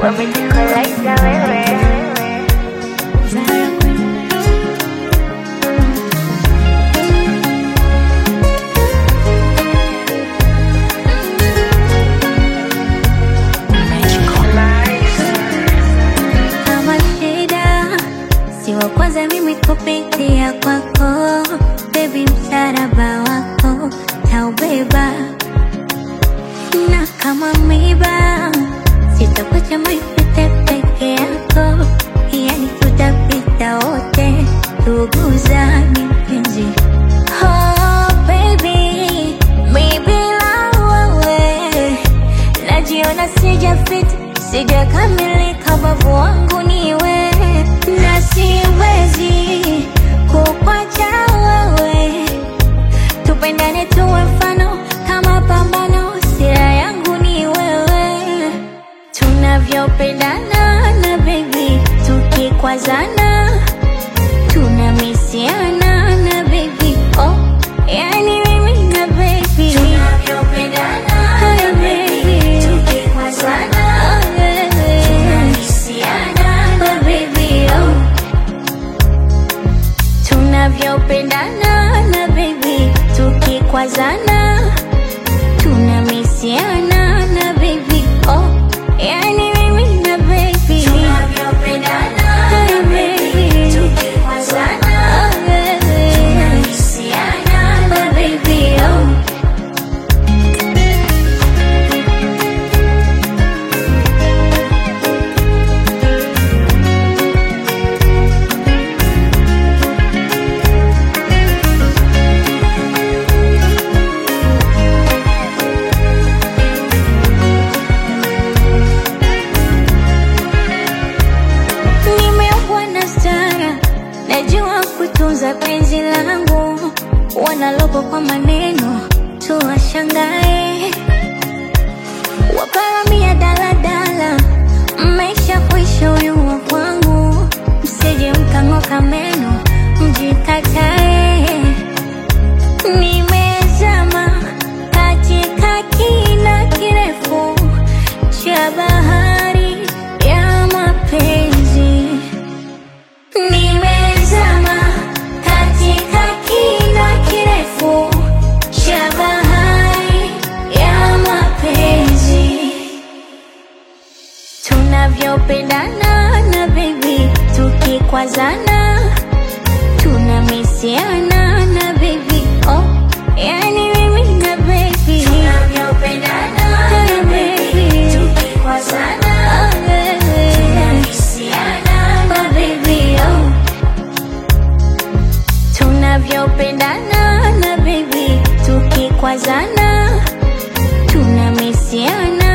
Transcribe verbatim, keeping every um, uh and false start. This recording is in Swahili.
wamejikolaisha wewe. Kama shida siwa kwanza mimi kupitia kwako, baby msalaba wako taubeba, na kama miba sitakuacha maipite peke yako, yani tutapita wote tuguzani mpenzi. Oh baby, maybe wewe najiona sijafit, sijakamilika, babu wangu ni wewe, na siwezi kukuacha wewe, tupendane tuwe mfano kama pambano, sira yangu ni wewe, tunavyopendana na baby, tukikwazana tunamisiana na baby, oh yani mimi na baby tunavyopendana na baby, tukikwazana tunamisiana na baby, oh tunavyopendana na baby, tukikwazana tunamisiana na baby, oh yani mimi na baby tunavyopendana na baby, tukikwazana tunamisiana na baby, oh najua kutunza penzi langu, wanalopo kwa maneno tuwashangae, waparamia daladala, mmeisha kuisha huyu wa kwangu, msije mkang'oka meno mjikatae. Nimezama katika kina kirefu cha bahari ya mapenzi, nimezama katika kina kirefu cha bahari ya mapenzi, tunavyopendana na baby, tukikwazana tunamisiana na baby, oh yani mimi na baby tunavyopendana na baby, tukikwazana tunamisiana na baby, oh tunavyopendana na baby, tukikwazana tunamisiana